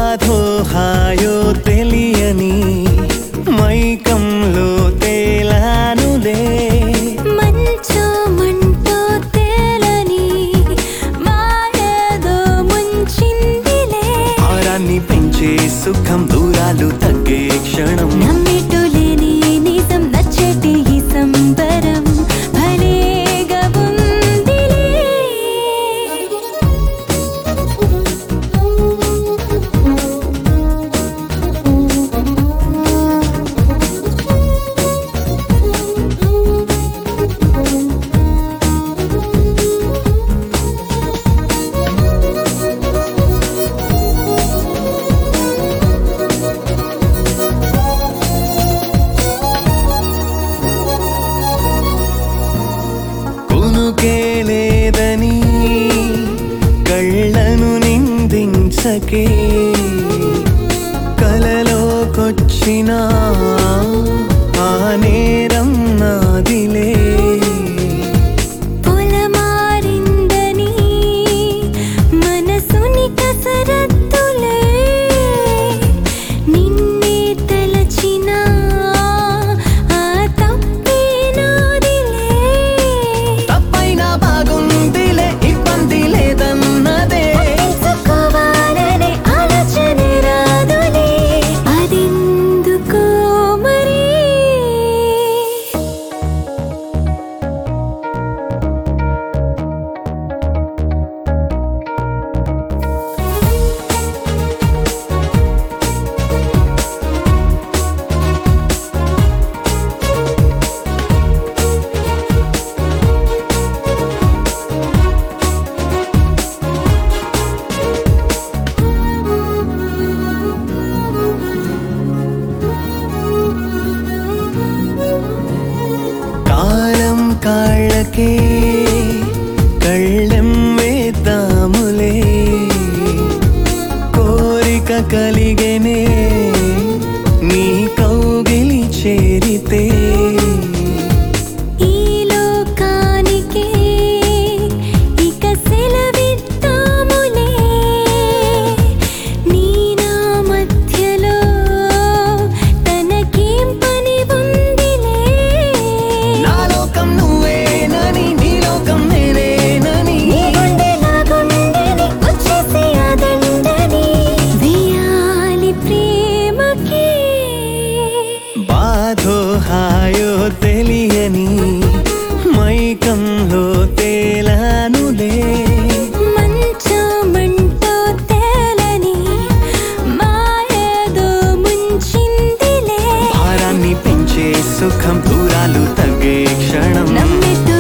బాధో హాయో తెలియని మైకంలో తేలానులే మంచో మంటో తేలని మాయేదో ముంచిందిలే భారాన్ని పెంచే సుఖం దూరాలు తగ్గే క్షణం నమ్మేటో లేని నిజం నచ్చేటి ఈ సంబరం భలేగా ఉందిలే లేదని కళ్ళను నిందించకే కలలోకొచ్చిన ఆ నేరం నాదిలే పొలమారిందని మనసుని కసరత్తులే నిన్నే తలచిన ఆ తప్పే నాదిలే తప్పైనా బాగుందిలే ఇబ్బంది లేదన్నదే తెలుసుకోవాలనే ఆలోచన రాదులే అదెందుకో మరి కాలం కాళ్ళకే కళ్ళెం వేద్దాములే కోరిక కలిగెనే నీ కౌగిలి చేరితే ఈ లోకానికే ఇక సెలవిద్దాములే నీ నా మధ్యలో తనకేం పని ఉందిలే నా లోకం నువ్వేనని నీ లోకం నేనేనని నీ గుండె నా గుండెని వచ్చేసి ఆ దండని వేయాలి ప్రేమకి బాధో హాయో తెలియని మైకంలో తేలానులే మంచో మంటో తేలని మాయేదో ముంచిందిలే భారాన్ని పెంచే సుఖం దూరాలు తగ్గే క్షణం నమ్మేటో